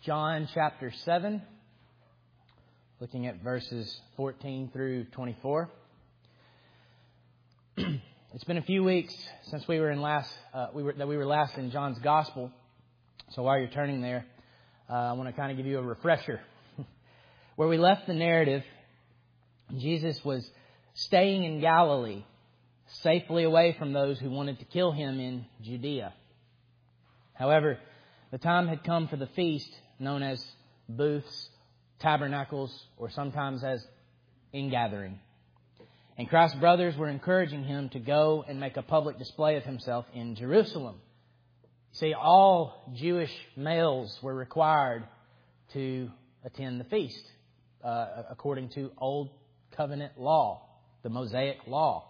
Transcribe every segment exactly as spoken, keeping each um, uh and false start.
John chapter seven, looking at verses fourteen through twenty-four. It's been a few weeks since we were in last uh, we were that we were last in John's Gospel. So while you're turning there, uh, I want to kind of give you a refresher. Where we left the narrative, Jesus was staying in Galilee, safely away from those who wanted to kill him in Judea. However, the time had come for the feast known as booths, tabernacles, or sometimes as ingathering. And Christ's brothers were encouraging him to go and make a public display of himself in Jerusalem. See, all Jewish males were required to attend the feast uh, according to Old Covenant law, the Mosaic law.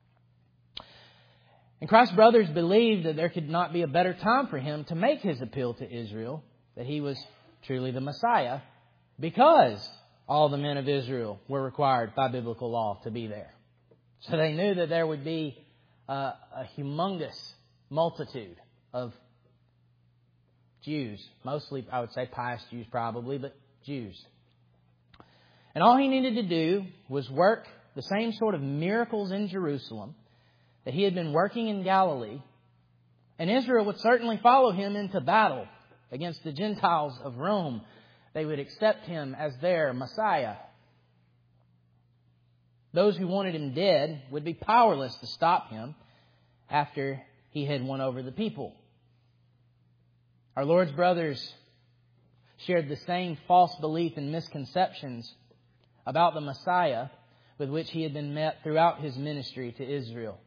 And Christ's brothers believed that there could not be a better time for him to make his appeal to Israel, that he was truly the Messiah, because all the men of Israel were required by biblical law to be there. So they knew that there would be uh, a humongous multitude of Jews, mostly, I would say, pious Jews probably, but Jews. And all he needed to do was work the same sort of miracles in Jerusalem that he had been working in Galilee, and Israel would certainly follow him into battle against the Gentiles of Rome. They would accept him as their Messiah. Those who wanted him dead would be powerless to stop him after he had won over the people. Our Lord's brothers shared the same false belief and misconceptions about the Messiah with which he had been met throughout his ministry to Israel.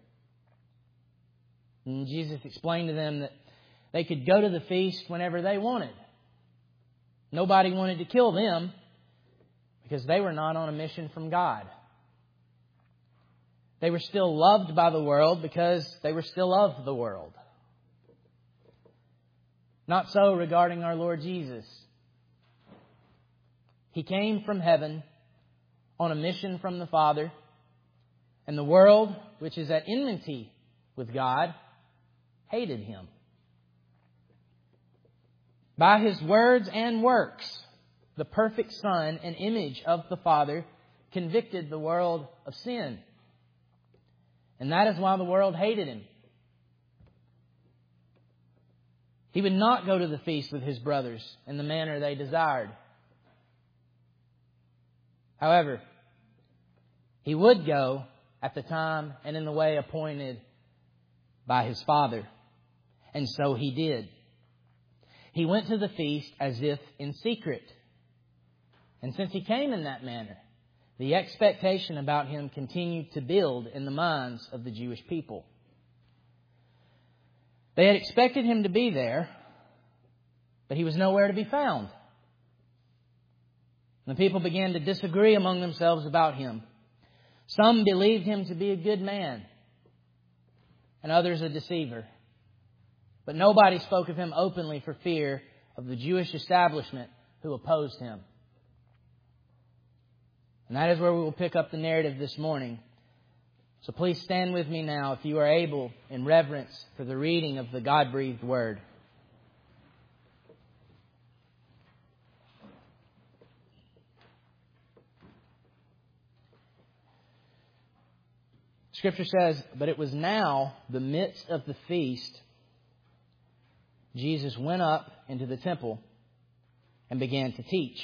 And Jesus explained to them that they could go to the feast whenever they wanted. Nobody wanted to kill them because they were not on a mission from God. They were still loved by the world because they were still of the world. Not so regarding our Lord Jesus. He came from heaven on a mission from the Father, and the world, which is at enmity with God, hated him. By his words and works, the perfect Son, an image of the Father, convicted the world of sin. And that is why the world hated him. He would not go to the feast with his brothers in the manner they desired. However, he would go at the time and in the way appointed by his Father. And so he did. He went to the feast as if in secret. And since he came in that manner, the expectation about him continued to build in the minds of the Jewish people. They had expected him to be there, but he was nowhere to be found. The people began to disagree among themselves about him. Some believed him to be a good man, and others a deceiver. But nobody spoke of him openly for fear of the Jewish establishment who opposed him. And that is where we will pick up the narrative this morning. So please stand with me now, if you are able, in reverence for the reading of the God-breathed Word. Scripture says, "But it was now the midst of the feast, Jesus went up into the temple and began to teach.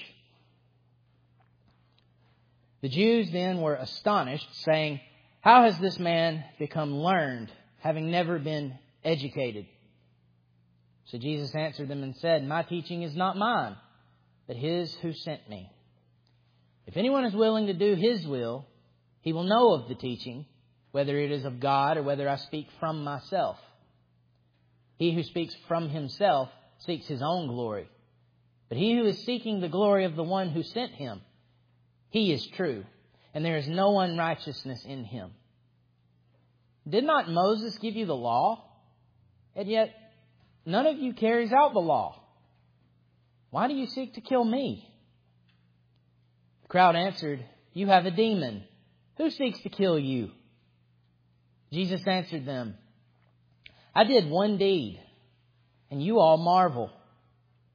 The Jews then were astonished, saying, 'How has this man become learned, having never been educated?' So Jesus answered them and said, 'My teaching is not mine, but his who sent me. If anyone is willing to do his will, he will know of the teaching, whether it is of God or whether I speak from myself. He who speaks from himself seeks his own glory. But he who is seeking the glory of the one who sent him, he is true, and there is no unrighteousness in him. Did not Moses give you the law? And yet none of you carries out the law. Why do you seek to kill me?' The crowd answered, 'You have a demon. Who seeks to kill you?' Jesus answered them, 'I did one deed, and you all marvel.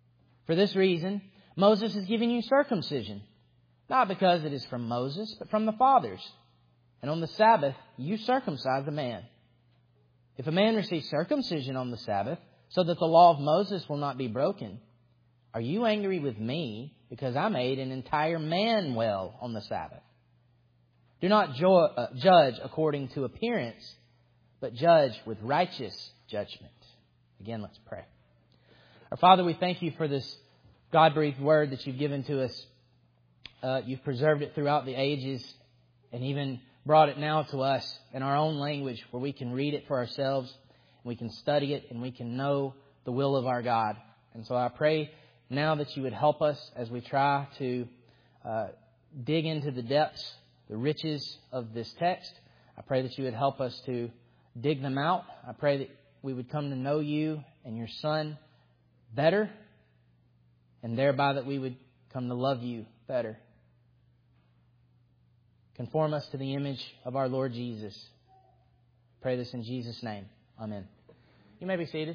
For this reason, Moses is giving you circumcision, not because it is from Moses, but from the fathers. And on the Sabbath, you circumcise a man. If a man receives circumcision on the Sabbath, so that the law of Moses will not be broken, are you angry with me because I made an entire man well on the Sabbath? Do not jo- uh, judge according to appearance, but judge with righteous judgment. Again, let's pray. Our Father, we thank you for this God-breathed word that you've given to us. Uh, you've preserved it throughout the ages and even brought it now to us in our own language where we can read it for ourselves, we can study it, and we can know the will of our God. And so I pray now that you would help us as we try to uh, dig into the depths, the riches of this text. I pray that you would help us to dig them out. I pray that we would come to know you and your Son better, and thereby that we would come to love you better. Conform us to the image of our Lord Jesus. Pray this in Jesus' name. Amen. You may be seated.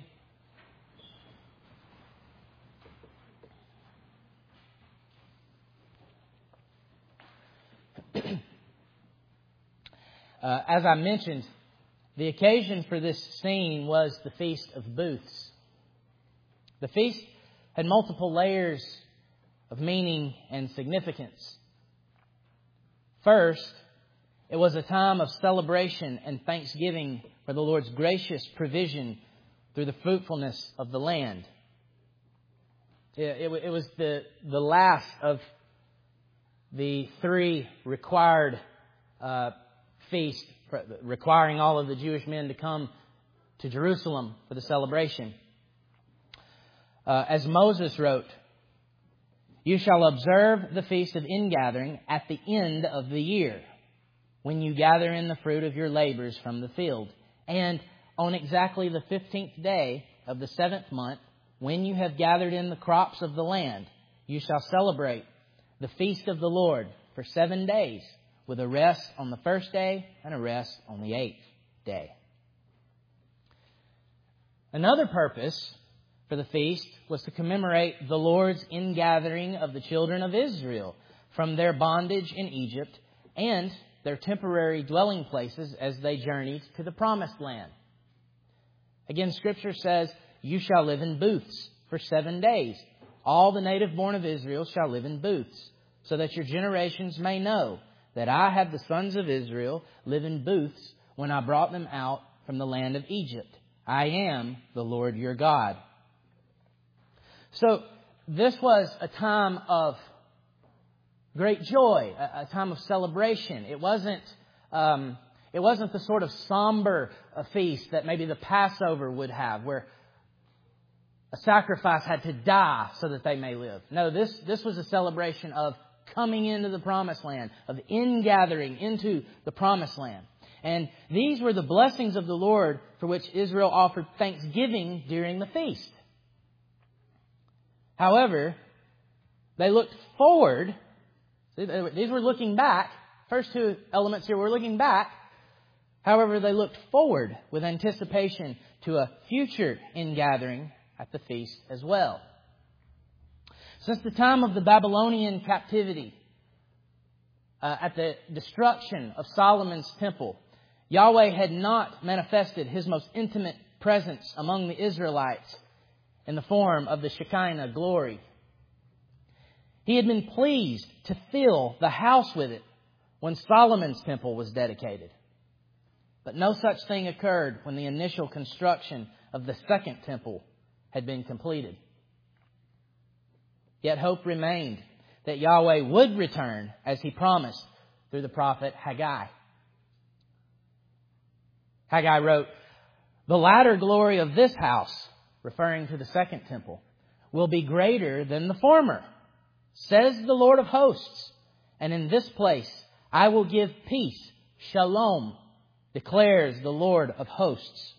uh, as I mentioned, the occasion for this scene was the Feast of Booths. The feast had multiple layers of meaning and significance. First, it was a time of celebration and thanksgiving for the Lord's gracious provision through the fruitfulness of the land. It, it, it was the, the last of the three required uh, feasts, requiring all of the Jewish men to come to Jerusalem for the celebration. Uh, as Moses wrote, "You shall observe the feast of ingathering at the end of the year, when you gather in the fruit of your labors from the field. And on exactly the fifteenth day of the seventh month, when you have gathered in the crops of the land, you shall celebrate the feast of the Lord for seven days, with a rest on the first day and a rest on the eighth day." Another purpose for the feast was to commemorate the Lord's ingathering of the children of Israel from their bondage in Egypt and their temporary dwelling places as they journeyed to the Promised Land. Again, Scripture says, "You shall live in booths for seven days. All the native born of Israel shall live in booths, so that your generations may know that I had the sons of Israel live in booths when I brought them out from the land of Egypt. I am the Lord your God." So this was a time of great joy, a time of celebration. It wasn't um, it wasn't the sort of somber uh, feast that maybe the Passover would have, where a sacrifice had to die so that they may live. No, this this was a celebration of coming into the Promised Land, of ingathering into the Promised Land. And these were the blessings of the Lord for which Israel offered thanksgiving during the feast. However, they looked forward. These were looking back. First two elements here were looking back. However, they looked forward with anticipation to a future ingathering at the feast as well. Since the time of the Babylonian captivity, uh, at the destruction of Solomon's temple, Yahweh had not manifested His most intimate presence among the Israelites in the form of the Shekinah glory. He had been pleased to fill the house with it when Solomon's temple was dedicated. But no such thing occurred when the initial construction of the second temple had been completed. Yet hope remained that Yahweh would return as He promised through the prophet Haggai. Haggai wrote, "The latter glory of this house," referring to the second temple, "will be greater than the former, says the Lord of hosts. And in this place I will give peace, shalom, declares the Lord of hosts."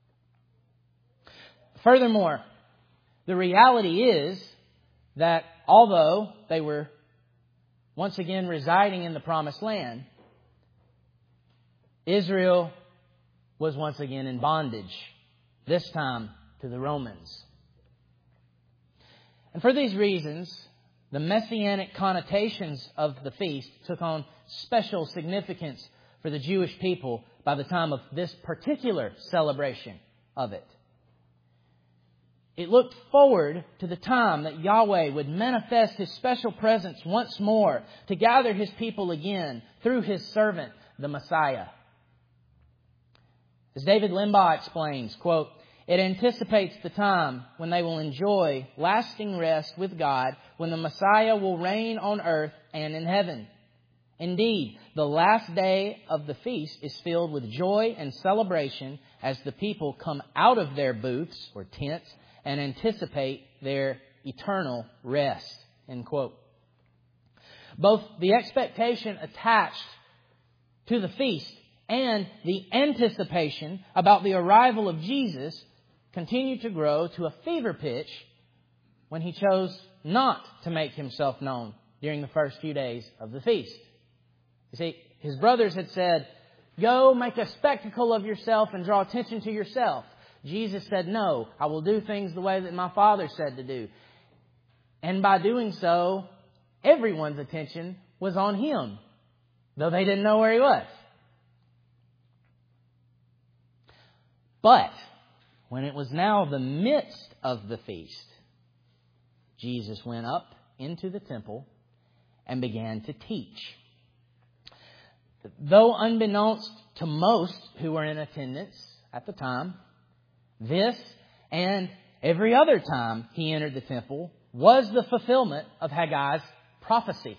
Furthermore, the reality is that although they were once again residing in the Promised Land, Israel was once again in bondage, this time to the Romans. And for these reasons, the messianic connotations of the feast took on special significance for the Jewish people by the time of this particular celebration of it. It looked forward to the time that Yahweh would manifest His special presence once more to gather His people again through His servant, the Messiah. As David Limbaugh explains, quote, "It anticipates the time when they will enjoy lasting rest with God, when the Messiah will reign on earth and in heaven. Indeed, the last day of the feast is filled with joy and celebration as the people come out of their booths or tents and anticipate their eternal rest." End quote. Both the expectation attached to the feast and the anticipation about the arrival of Jesus continued to grow to a fever pitch when He chose not to make Himself known during the first few days of the feast. You see, His brothers had said, "Go make a spectacle of yourself and draw attention to yourself." Jesus said, "No, I will do things the way that my Father said to do." And by doing so, everyone's attention was on Him, though they didn't know where He was. But when it was now the midst of the feast, Jesus went up into the temple and began to teach. Though unbeknownst to most who were in attendance at the time, this and every other time He entered the temple was the fulfillment of Haggai's prophecy.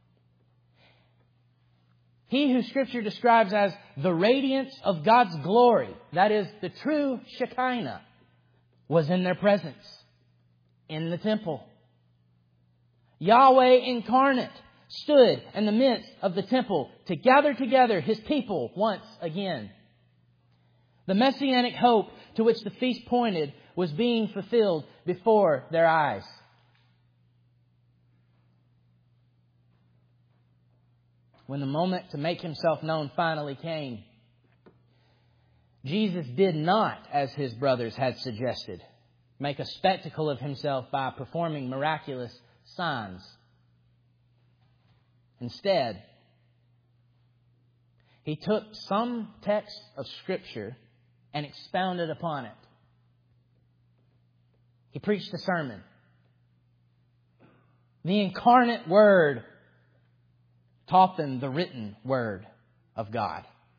He who Scripture describes as the radiance of God's glory, that is, the true Shekinah, was in their presence in the temple. Yahweh incarnate stood in the midst of the temple to gather together His people once again. The messianic hope to which the feast pointed was being fulfilled before their eyes. When the moment to make Himself known finally came, Jesus did not, as His brothers had suggested, make a spectacle of Himself by performing miraculous signs. Instead, He took some text of Scripture and expounded upon it. He preached a sermon. The incarnate Word taught them the written Word of God.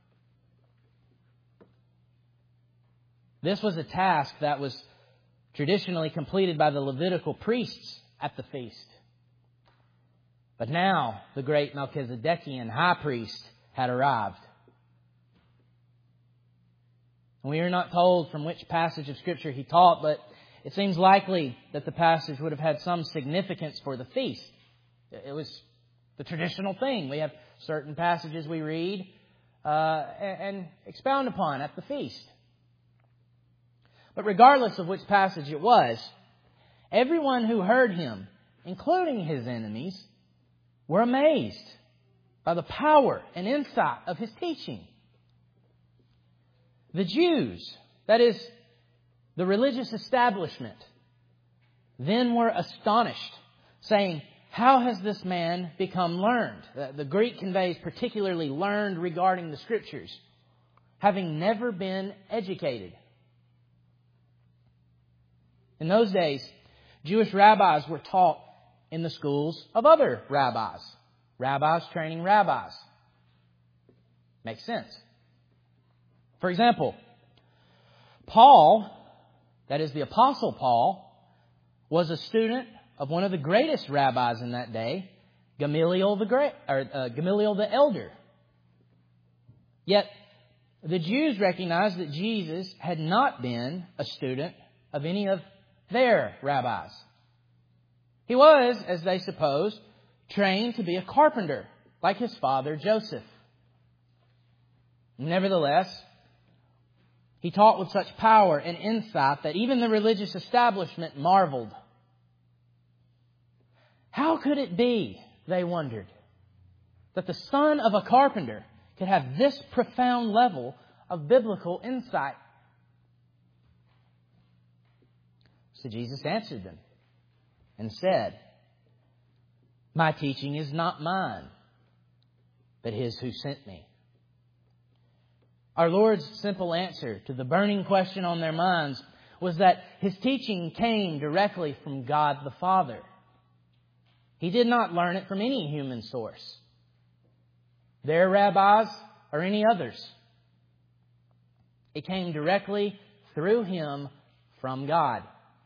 This was a task that was traditionally completed by the Levitical priests at the feast. But now the great Melchizedekian high priest had arrived. We are not told from which passage of Scripture he taught, but it seems likely that the passage would have had some significance for the feast. It was the traditional thing. We have certain passages we read uh, and, and expound upon at the feast. But regardless of which passage it was, everyone who heard Him, including His enemies, were amazed by the power and insight of His teaching. The Jews, that is, the religious establishment, then were astonished, saying, "How has this man become learned?" The Greek conveys particularly learned regarding the Scriptures, having never been educated. In those days, Jewish rabbis were taught in the schools of other rabbis. Rabbis training rabbis. Makes sense. For example, Paul, that is the Apostle Paul, was a student of one of the greatest rabbis in that day, Gamaliel the Great, or uh, Gamaliel the Elder. Yet the Jews recognized that Jesus had not been a student of any of their rabbis. He was, as they supposed, trained to be a carpenter, like his father Joseph. Nevertheless, he taught with such power and insight that even the religious establishment marveled. How could it be, they wondered, that the son of a carpenter could have this profound level of biblical insight? So Jesus answered them. and said, "My teaching is not mine, but His who sent me." Our Lord's simple answer to the burning question on their minds was that His teaching came directly from God the Father. He did not learn it from any human source, their rabbis or any others. It came directly through Him from God.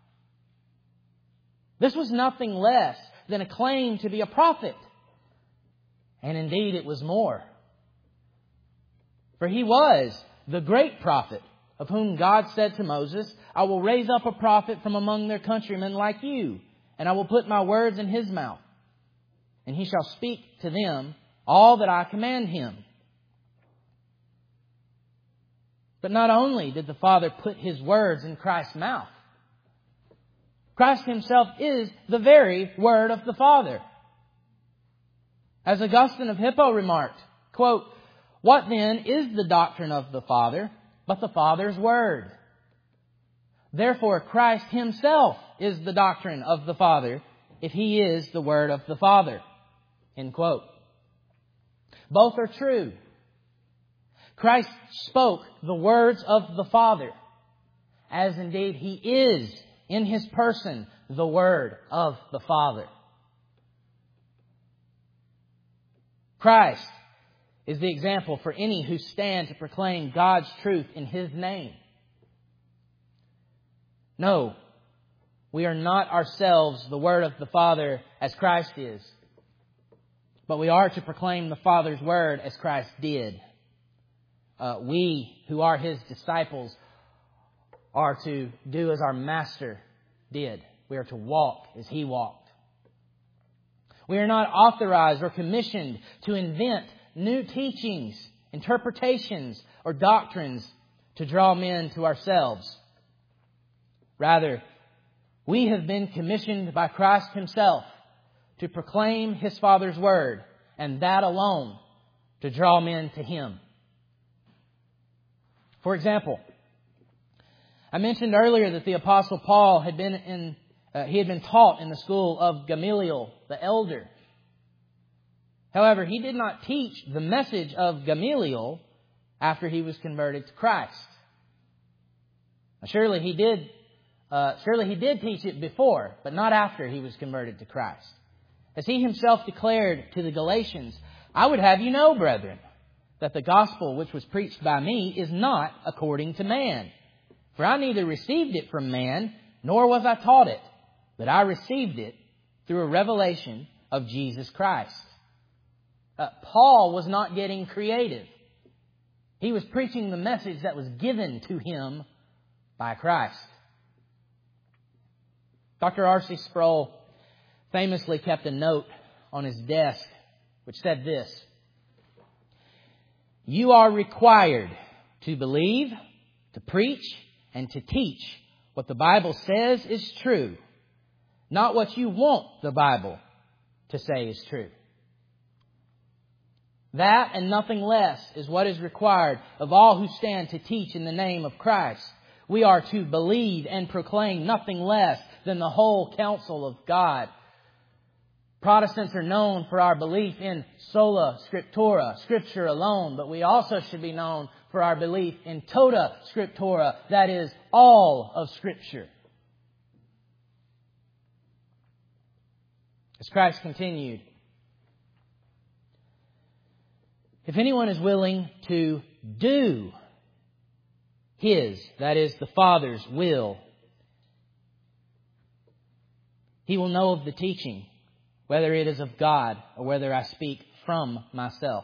This was nothing less than a claim to be a prophet. And indeed it was more. For He was the great prophet of whom God said to Moses, "I will raise up a prophet from among their countrymen like you, and I will put my words in his mouth, and he shall speak to them all that I command him." But not only did the Father put His words in Christ's mouth, Christ Himself is the very Word of the Father. As Augustine of Hippo remarked, quote, "What then is the doctrine of the Father but the Father's Word? Therefore Christ Himself is the doctrine of the Father if He is the Word of the Father." End quote. Both are true. Christ spoke the words of the Father, as indeed He is in His person the Word of the Father. Christ is the example for any who stand to proclaim God's truth in His name. No, we are not ourselves the Word of the Father as Christ is, but we are to proclaim the Father's Word as Christ did. Uh, we who are His disciples are to do as our Master did. We are to walk as He walked. We are not authorized or commissioned to invent new teachings, interpretations, or doctrines to draw men to ourselves. Rather, we have been commissioned by Christ Himself to proclaim His Father's Word, and that alone to draw men to Him. For example, I mentioned earlier that the Apostle Paul had been in, uh, he had been taught in the school of Gamaliel, the elder. However, he did not teach the message of Gamaliel after he was converted to Christ. Now, surely he did, uh, surely he did teach it before, but not after he was converted to Christ. As he himself declared to the Galatians, "I would have you know, brethren, that the gospel which was preached by me is not according to man. For I neither received it from man, nor was I taught it, but I received it through a revelation of Jesus Christ." Uh, Paul was not getting creative. He was preaching the message that was given to him by Christ. Doctor R C Sproul famously kept a note on his desk which said this: "You are required to believe, to preach, and to teach what the Bible says is true, not what you want the Bible to say is true." That and nothing less is what is required of all who stand to teach in the name of Christ. We are to believe and proclaim nothing less than the whole counsel of God. Protestants are known for our belief in sola scriptura, Scripture alone, but we also should be known for our belief in tota scriptura, that is, all of Scripture. As Christ continued, "If anyone is willing to do His," that is, the Father's will, "he will know of the teaching, whether it is of God or whether I speak from myself."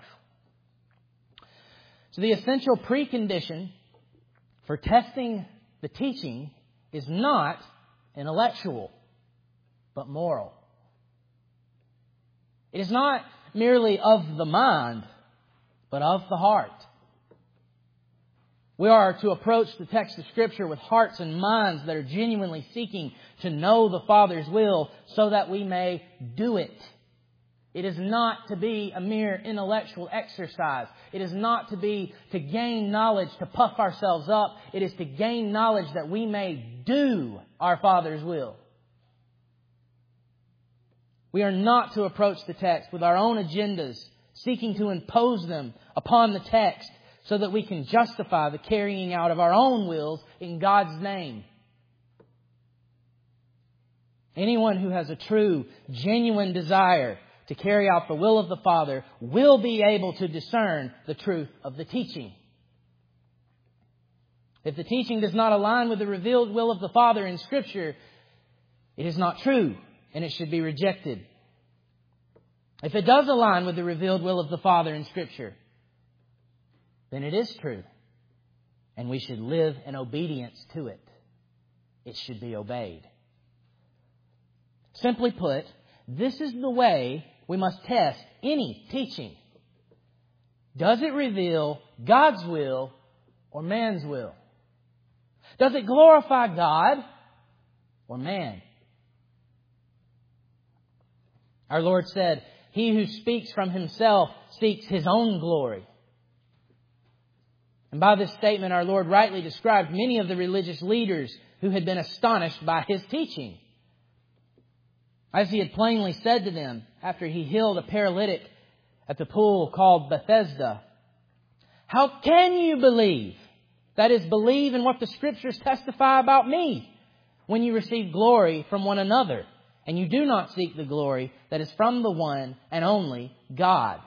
So the essential precondition for testing the teaching is not intellectual, but moral. It is not merely of the mind, but of the heart. We are to approach the text of Scripture with hearts and minds that are genuinely seeking to know the Father's will so that we may do it. It is not to be a mere intellectual exercise. It is not to be to gain knowledge, to puff ourselves up. It is to gain knowledge that we may do our Father's will. We are not to approach the text with our own agendas, seeking to impose them upon the text so that we can justify the carrying out of our own wills in God's name. Anyone who has a true, genuine desire to carry out the will of the Father will be able to discern the truth of the teaching. If the teaching does not align with the revealed will of the Father in Scripture, it is not true and it should be rejected. If it does align with the revealed will of the Father in Scripture, then it is true and we should live in obedience to it. It should be obeyed. Simply put, this is the way we must test any teaching. Does it reveal God's will or man's will? Does it glorify God or man? Our Lord said, "He who speaks from himself seeks his own glory." And by this statement, our Lord rightly described many of the religious leaders who had been astonished by His teaching. As He had plainly said to them after He healed a paralytic at the pool called Bethesda, "How can you believe?" That is, believe in what the Scriptures testify about me, when you receive glory from one another, and you do not seek the glory that is from the one and only God.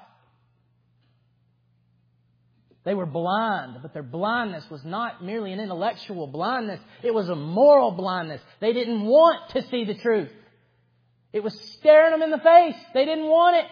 They were blind, but their blindness was not merely an intellectual blindness. It was a moral blindness. They didn't want to see the truth. It was staring them in the face. They didn't want it.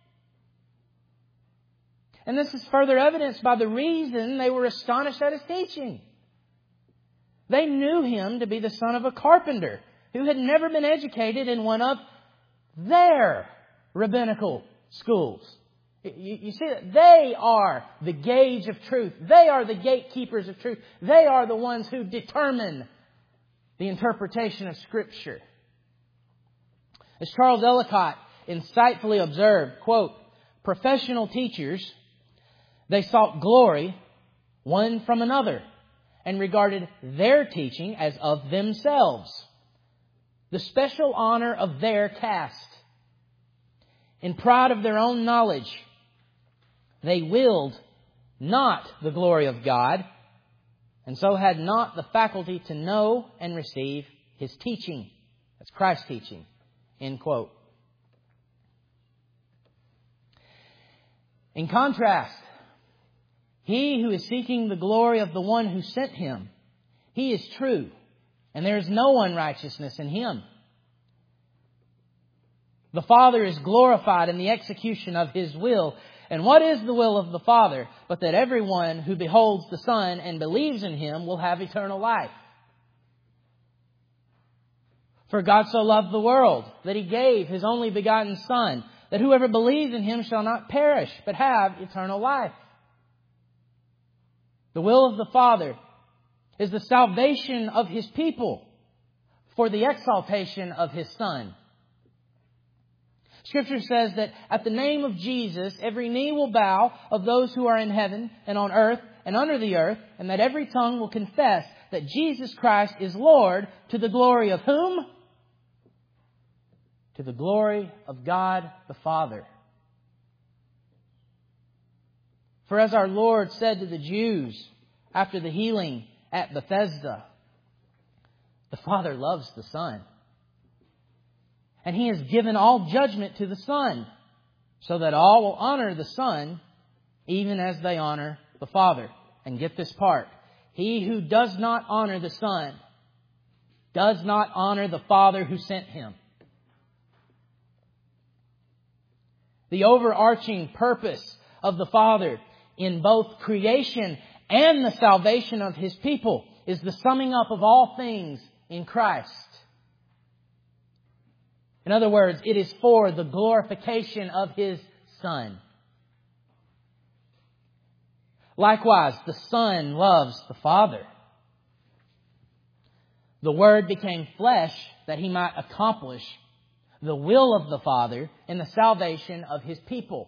And this is further evidenced by the reason they were astonished at His teaching. They knew Him to be the son of a carpenter who had never been educated in one of their rabbinical schools. You, you see that they are the gauge of truth. They are the gatekeepers of truth. They are the ones who determine the interpretation of Scripture. As Charles Ellicott insightfully observed, quote, "Professional teachers, they sought glory one from another and regarded their teaching as of themselves, the special honor of their caste. In pride of their own knowledge, they willed not the glory of God, and so had not the faculty to know and receive His teaching." That's Christ's teaching. End quote. In contrast, he who is seeking the glory of the one who sent Him, he is true, and there is no unrighteousness in him. The Father is glorified in the execution of His will. And what is the will of the Father but that everyone who beholds the Son and believes in Him will have eternal life? For God so loved the world that He gave His only begotten Son, that whoever believes in Him shall not perish, but have eternal life. The will of the Father is the salvation of His people for the exaltation of His Son. Scripture says that at the name of Jesus, every knee will bow of those who are in heaven and on earth and under the earth, and that every tongue will confess that Jesus Christ is Lord, to the glory of whom? To the glory of God the Father. For as our Lord said to the Jews after the healing at Bethesda, the Father loves the Son. And He has given all judgment to the Son, so that all will honor the Son, even as they honor the Father. And get this part. He who does not honor the Son does not honor the Father who sent Him. The overarching purpose of the Father in both creation and the salvation of His people is the summing up of all things in Christ. In other words, it is for the glorification of His Son. Likewise, the Son loves the Father. The Word became flesh that He might accomplish the will of the Father in the salvation of His people.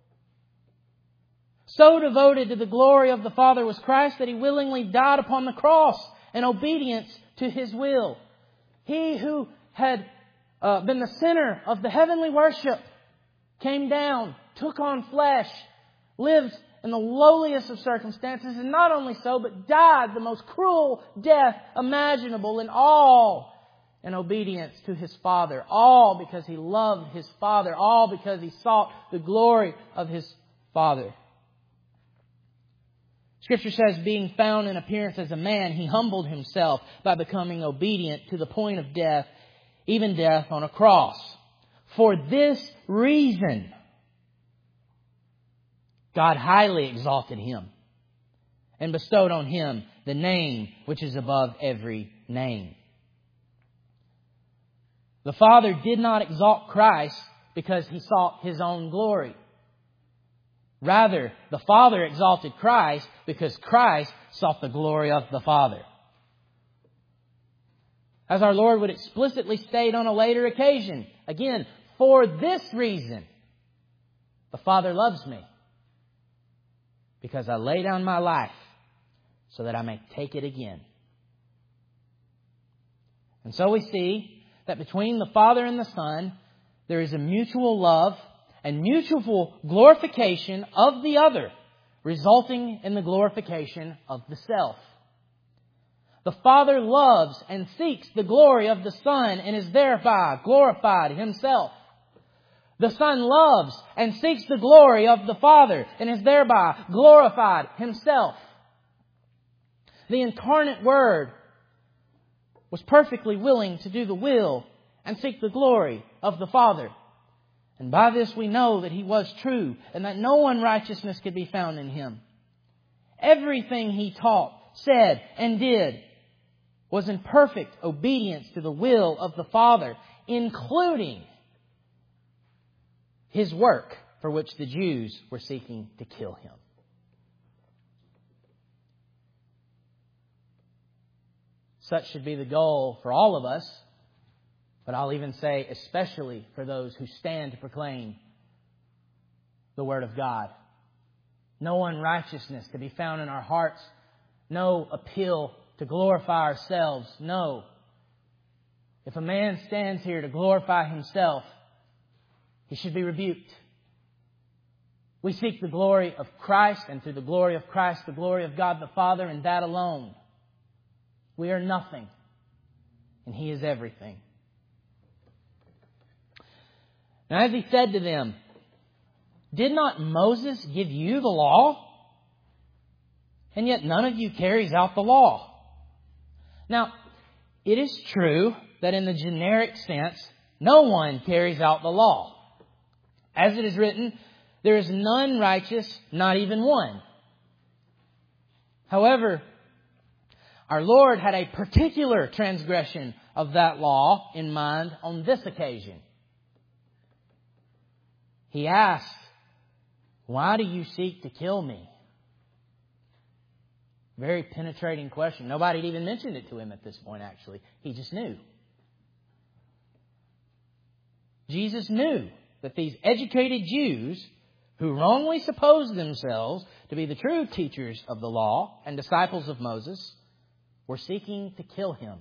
So devoted to the glory of the Father was Christ that He willingly died upon the cross in obedience to His will. He who had uh, been the center of the heavenly worship, came down, took on flesh, lived in the lowliest of circumstances, and not only so, but died the most cruel death imaginable, and all in obedience to His Father. All because He loved His Father. All because He sought the glory of His Father. Scripture says, being found in appearance as a man, He humbled Himself by becoming obedient to the point of death, even death on a cross. For this reason, God highly exalted Him and bestowed on Him the name which is above every name. The Father did not exalt Christ because He sought His own glory. Rather, the Father exalted Christ because Christ sought the glory of the Father. As our Lord would explicitly state on a later occasion, again, for this reason, the Father loves me, because I lay down my life so that I may take it again. And so we see that between the Father and the Son, there is a mutual love and mutual glorification of the other, resulting in the glorification of the self. The Father loves and seeks the glory of the Son and is thereby glorified Himself. The Son loves and seeks the glory of the Father and is thereby glorified Himself. The incarnate Word was perfectly willing to do the will and seek the glory of the Father. And by this we know that He was true and that no unrighteousness could be found in Him. Everything He taught, said, and did was in perfect obedience to the will of the Father, including His work for which the Jews were seeking to kill Him. Such should be the goal for all of us, but I'll even say especially for those who stand to proclaim the Word of God. No unrighteousness to be found in our hearts. No appeal to glorify ourselves. No. If a man stands here to glorify himself, he should be rebuked. We seek the glory of Christ, and through the glory of Christ, the glory of God the Father, and that alone. We are nothing, and He is everything. Now, as He said to them, did not Moses give you the law? And yet none of you carries out the law. Now, it is true that in the generic sense, no one carries out the law. As it is written, there is none righteous, not even one. However, our Lord had a particular transgression of that law in mind on this occasion. He asked, why do you seek to kill me? Very penetrating question. Nobody had even mentioned it to Him at this point, actually. He just knew. Jesus knew that these educated Jews, who wrongly supposed themselves to be the true teachers of the law and disciples of Moses, were seeking to kill Him.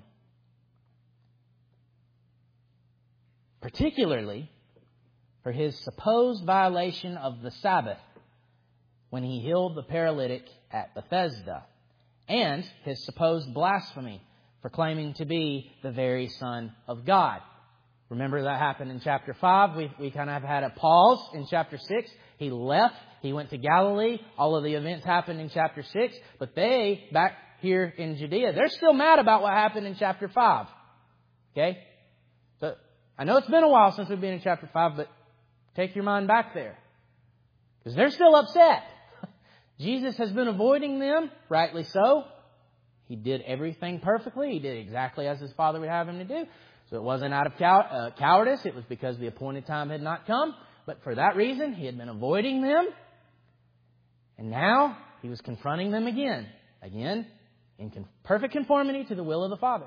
Particularly for His supposed violation of the Sabbath when He healed the paralytic at Bethesda, and His supposed blasphemy for claiming to be the very Son of God. Remember that happened in chapter five. We, we kind of have had a pause in chapter six. He left. He went to Galilee. All of the events happened in chapter six. But they, back here in Judea, they're still mad about what happened in chapter five. Okay? So I know it's been a while since we've been in chapter five, but take your mind back there. Because they're still upset. Jesus has been avoiding them, rightly so. He did everything perfectly. He did exactly as His Father would have Him to do. So it wasn't out of cow- uh, cowardice. It was because the appointed time had not come. But for that reason, He had been avoiding them. And now He was confronting them again. Again, in con- perfect conformity to the will of the Father.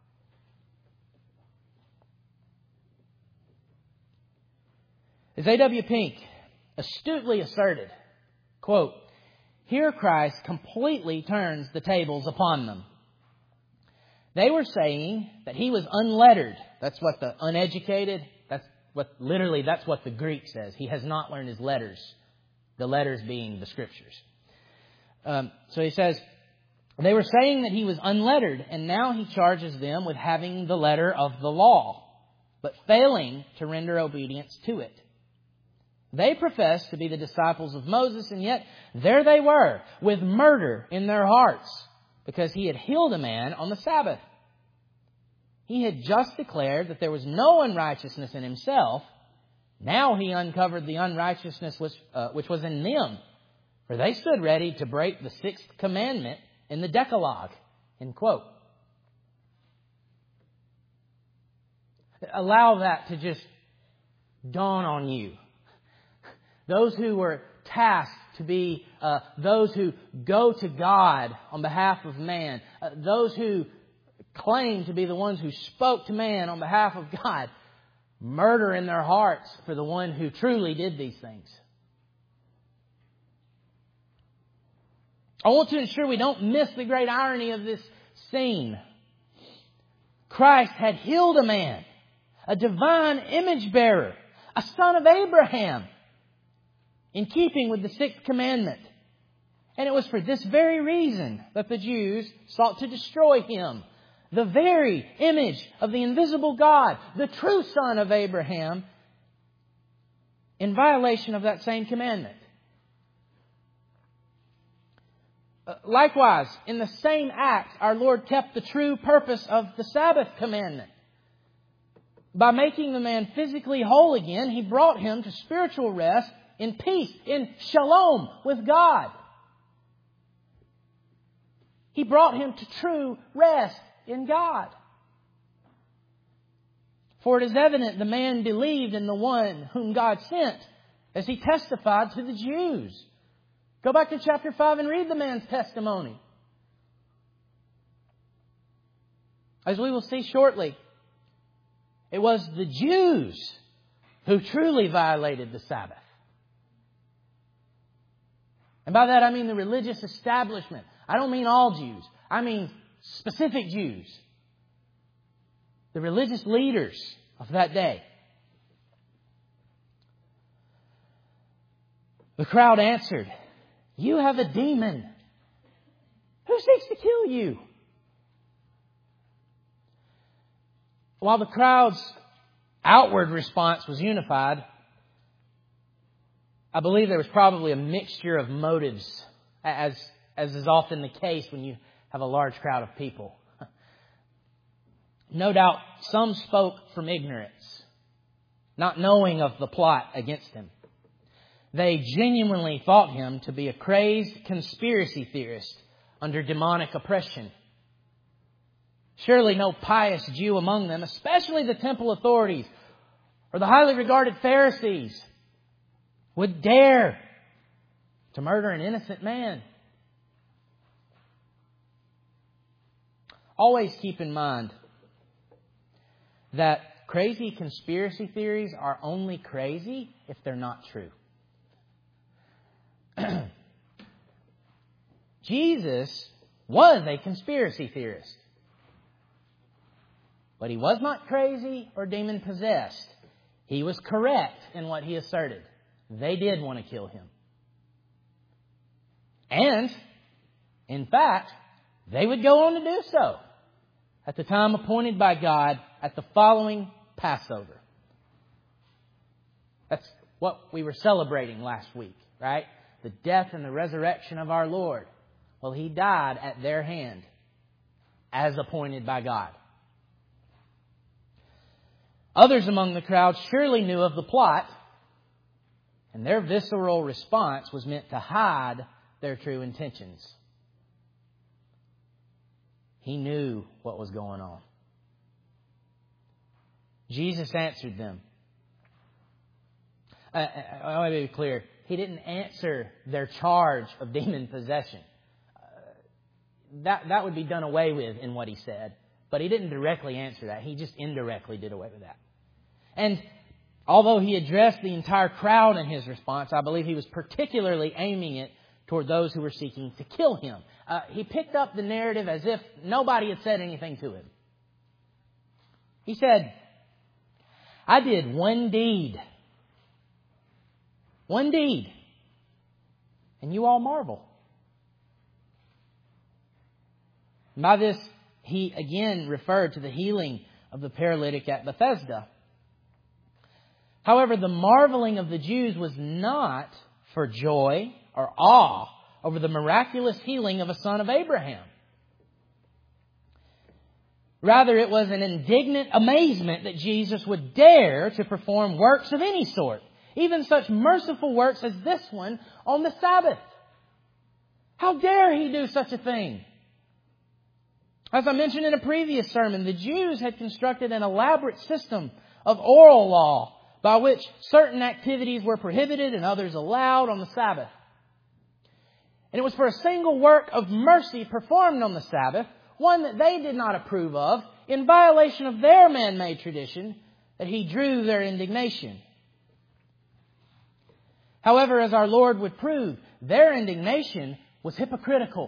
As A W Pink astutely asserted, quote, here Christ completely turns the tables upon them. They were saying that he was unlettered. That's what the uneducated, that's what, literally, that's what the Greek says. He has not learned his letters. The letters being the Scriptures. Um, so he says, they were saying that he was unlettered, and now he charges them with having the letter of the law, but failing to render obedience to it. They professed to be the disciples of Moses, and yet there they were, with murder in their hearts, because he had healed a man on the Sabbath. He had just declared that there was no unrighteousness in himself. Now he uncovered the unrighteousness which, uh, which was in them, for they stood ready to break the sixth commandment in the Decalogue. End quote. Allow that to just dawn on you. Those who were tasked to be uh, those who go to God on behalf of man, uh, those who claim to be the ones who spoke to man on behalf of God, murder in their hearts for the one who truly did these things. I want to ensure we don't miss the great irony of this scene. Christ had healed a man, a divine image bearer, a son of Abraham, in keeping with the sixth commandment. And it was for this very reason that the Jews sought to destroy him. The very image of the invisible God, the true son of Abraham, in violation of that same commandment. Likewise, in the same act, our Lord kept the true purpose of the Sabbath commandment. By making the man physically whole again, He brought him to spiritual rest in peace, in shalom with God. He brought him to true rest in God. For it is evident the man believed in the one whom God sent, as he testified to the Jews. Go back to chapter five and read the man's testimony. As we will see shortly, it was the Jews who truly violated the Sabbath. And by that I mean the religious establishment. I don't mean all Jews. I mean specific Jews. The religious leaders of that day. The crowd answered, "You have a demon. Who seeks to kill you?" While the crowd's outward response was unified, I believe there was probably a mixture of motives, as, as is often the case when you have a large crowd of people. No doubt some spoke from ignorance, not knowing of the plot against him. They genuinely thought him to be a crazed conspiracy theorist under demonic oppression. Surely no pious Jew among them, especially the temple authorities or the highly regarded Pharisees, would dare to murder an innocent man. Always keep in mind that crazy conspiracy theories are only crazy if they're not true. Jesus was a conspiracy theorist. But He was not crazy or demon-possessed. He was correct in what He asserted. They did want to kill Him. And, in fact, they would go on to do so at the time appointed by God at the following Passover. That's what we were celebrating last week, right? The death and the resurrection of our Lord. Well, He died at their hand as appointed by God. Others among the crowd surely knew of the plot, and their visceral response was meant to hide their true intentions. He knew what was going on. Jesus answered them. I, I, I want to be clear. He didn't answer their charge of demon possession. Uh, that, that would be done away with in what He said. But He didn't directly answer that. He just indirectly did away with that. And although He addressed the entire crowd in His response, I believe He was particularly aiming it toward those who were seeking to kill him. Uh, he picked up the narrative as if nobody had said anything to him. He said, I did one deed. One deed. And you all marvel. And by this, he again referred to the healing of the paralytic at Bethesda. However, the marveling of the Jews was not for joy or awe over the miraculous healing of a son of Abraham. Rather, it was an indignant amazement that Jesus would dare to perform works of any sort, even such merciful works as this one on the Sabbath. How dare he do such a thing? As I mentioned in a previous sermon, the Jews had constructed an elaborate system of oral law by which certain activities were prohibited and others allowed on the Sabbath. And it was for a single work of mercy performed on the Sabbath, one that they did not approve of, in violation of their man-made tradition, that he drew their indignation. However, as our Lord would prove, their indignation was hypocritical.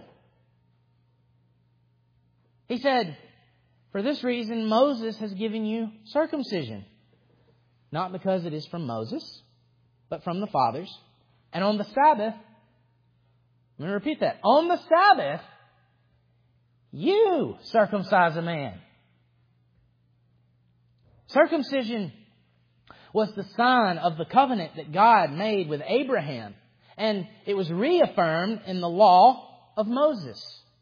He said, for this reason Moses has given you circumcision, not because it is from Moses, but from the fathers. And on the Sabbath, I'm going to repeat that, on the Sabbath, you circumcise a man. Circumcision was the sign of the covenant that God made with Abraham. And it was reaffirmed in the law of Moses.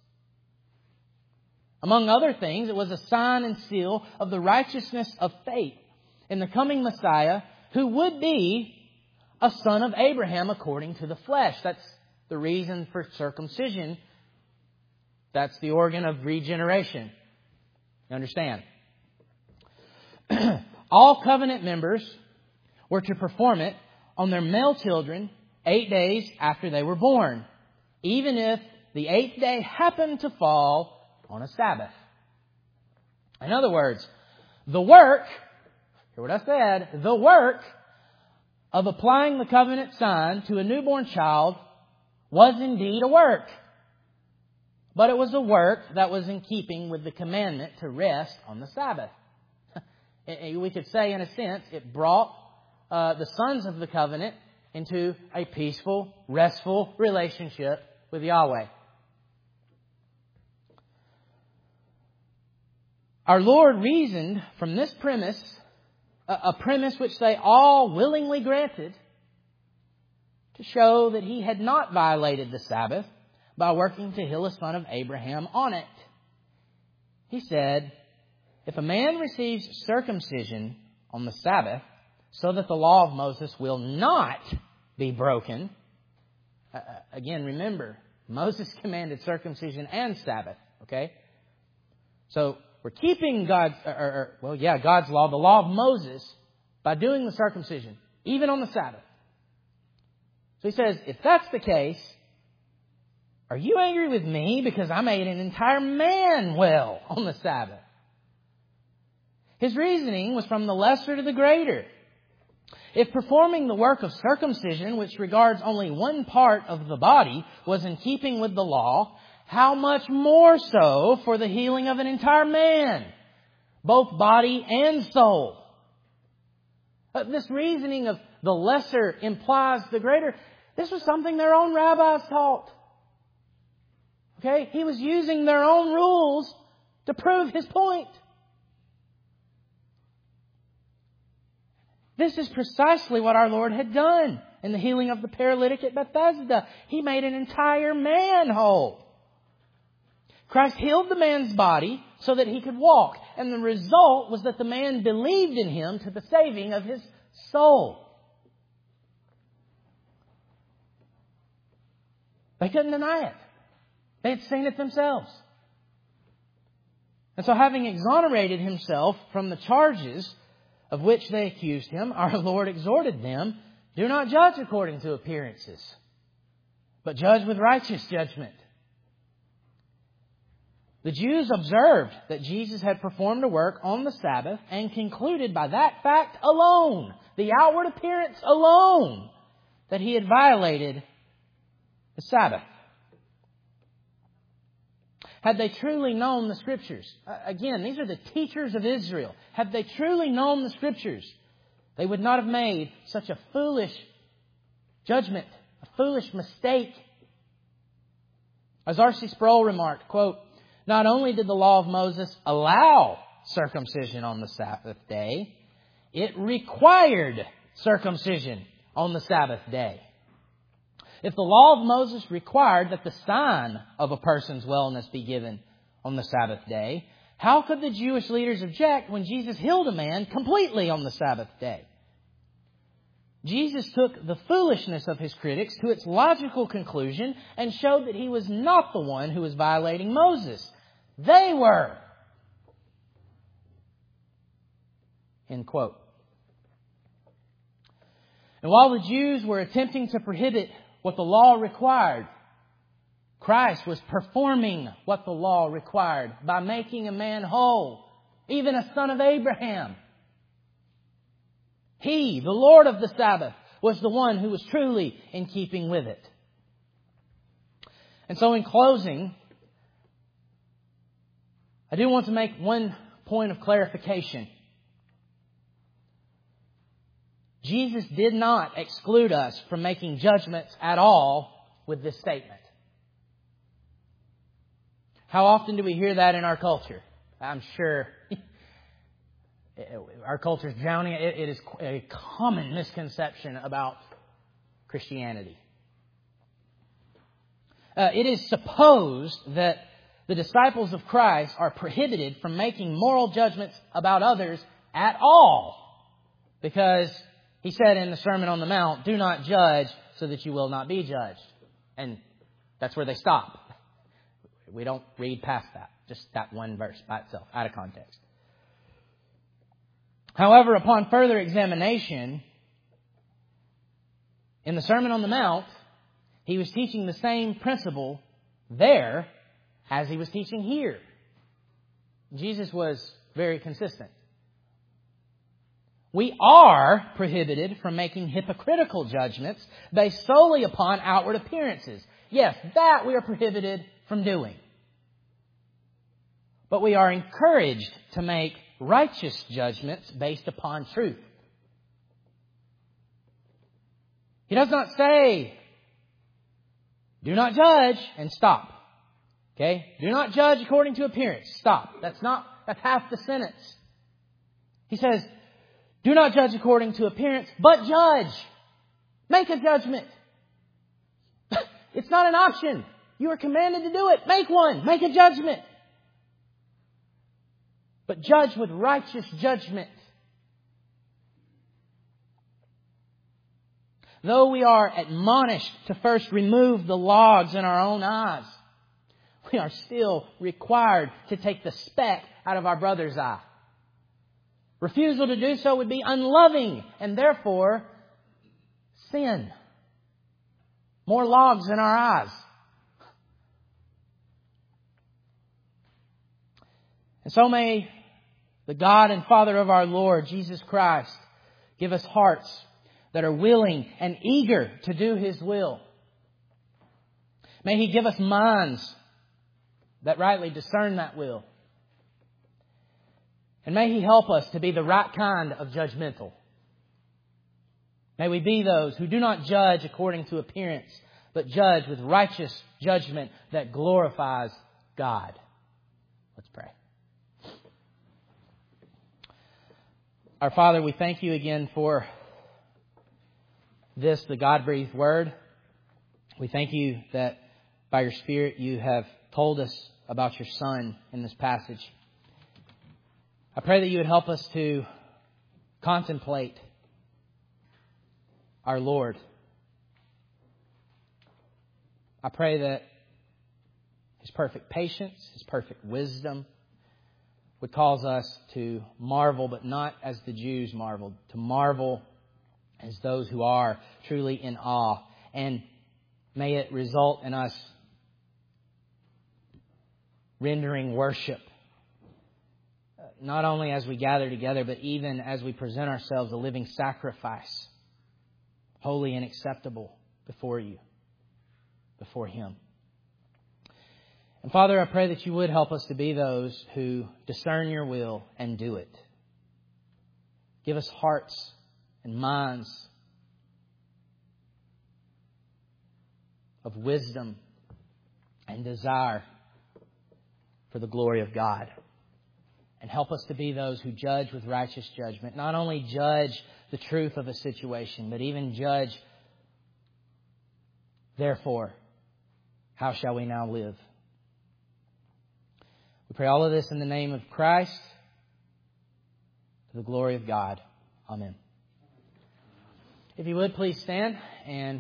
Among other things, it was a sign and seal of the righteousness of faith in the coming Messiah, who would be a son of Abraham according to the flesh. That's the reason for circumcision. That's the organ of regeneration. You understand? All covenant members were to perform it on their male children eight days after they were born, even if the eighth day happened to fall on a Sabbath. In other words, the work, hear what I said, the work of applying the covenant sign to a newborn child was indeed a work. But it was a work that was in keeping with the commandment to rest on the Sabbath. We could say, in a sense, it brought uh, the sons of the covenant into a peaceful, restful relationship with Yahweh. Our Lord reasoned from this premise, a premise which they all willingly granted, to show that he had not violated the Sabbath by working to heal a son of Abraham on it. He said, if a man receives circumcision on the Sabbath so that the law of Moses will not be broken. Uh, again, remember, Moses commanded circumcision and Sabbath. Okay? So we're keeping God's, or, or, well, yeah, God's law, the law of Moses, by doing the circumcision, even on the Sabbath. So he says, if that's the case, are you angry with me because I made an entire man well on the Sabbath? His reasoning was from the lesser to the greater. If performing the work of circumcision, which regards only one part of the body, was in keeping with the law, how much more so for the healing of an entire man, both body and soul? Uh, this reasoning of the lesser implies the greater. This was something their own rabbis taught. Okay? He was using their own rules to prove his point. This is precisely what our Lord had done in the healing of the paralytic at Bethesda. He made an entire man whole. Christ healed the man's body so that he could walk. And the result was that the man believed in him to the saving of his soul. They couldn't deny it. They had seen it themselves. And so, having exonerated himself from the charges of which they accused him, our Lord exhorted them, do not judge according to appearances, but judge with righteous judgment. The Jews observed that Jesus had performed a work on the Sabbath and concluded by that fact alone, the outward appearance alone, that he had violated the Sabbath. Had they truly known the Scriptures, again, these are the teachers of Israel. Had they truly known the Scriptures, they would not have made such a foolish judgment, a foolish mistake. As R C Sproul remarked, quote, not only did the law of Moses allow circumcision on the Sabbath day, it required circumcision on the Sabbath day. If the law of Moses required that the sign of a person's wellness be given on the Sabbath day, how could the Jewish leaders object when Jesus healed a man completely on the Sabbath day? Jesus took the foolishness of his critics to its logical conclusion and showed that he was not the one who was violating Moses. They were. End quote. And while the Jews were attempting to prohibit what the law required, Christ was performing what the law required by making a man whole, even a son of Abraham. He, the Lord of the Sabbath, was the one who was truly in keeping with it. And so in closing, I do want to make one point of clarification. Jesus did not exclude us from making judgments at all with this statement. How often do we hear that in our culture? I'm sure our culture is drowning. It is a common misconception about Christianity. Uh, it is supposed that the disciples of Christ are prohibited from making moral judgments about others at all, because He said in the Sermon on the Mount, do not judge so that you will not be judged. And that's where they stop. We don't read past that. Just that one verse by itself, out of context. However, upon further examination, in the Sermon on the Mount, He was teaching the same principle there as He was teaching here. Jesus was very consistent. We are prohibited from making hypocritical judgments based solely upon outward appearances. Yes, that we are prohibited from doing. But we are encouraged to make righteous judgments based upon truth. He does not say, do not judge and stop. Okay? Do not judge according to appearance. Stop. That's not, that's half the sentence. He says, do not judge according to appearance, but judge. Make a judgment. It's not an option. You are commanded to do it. Make one. Make a judgment. But judge with righteous judgment. Though we are admonished to first remove the logs in our own eyes, we are still required to take the speck out of our brother's eye. Refusal to do so would be unloving and therefore sin. More logs in our eyes. And so may the God and Father of our Lord Jesus Christ give us hearts that are willing and eager to do His will. May He give us minds that rightly discern that will. And may He help us to be the right kind of judgmental. May we be those who do not judge according to appearance, but judge with righteous judgment that glorifies God. Let's pray. Our Father, we thank You again for this, the God-breathed Word. We thank You that by Your Spirit You have told us about Your Son in this passage. I pray that You would help us to contemplate our Lord. I pray that His perfect patience, His perfect wisdom would cause us to marvel, but not as the Jews marveled, to marvel as those who are truly in awe. And may it result in us rendering worship, not only as we gather together, but even as we present ourselves a living sacrifice, holy and acceptable before You. before Him. And Father, I pray that You would help us to be those who discern Your will and do it. Give us hearts and minds of wisdom and desire for the glory of God. And help us to be those who judge with righteous judgment. Not only judge the truth of a situation, but even judge, therefore, how shall we now live? We pray all of this in the name of Christ, to the glory of God. Amen. If you would, please stand and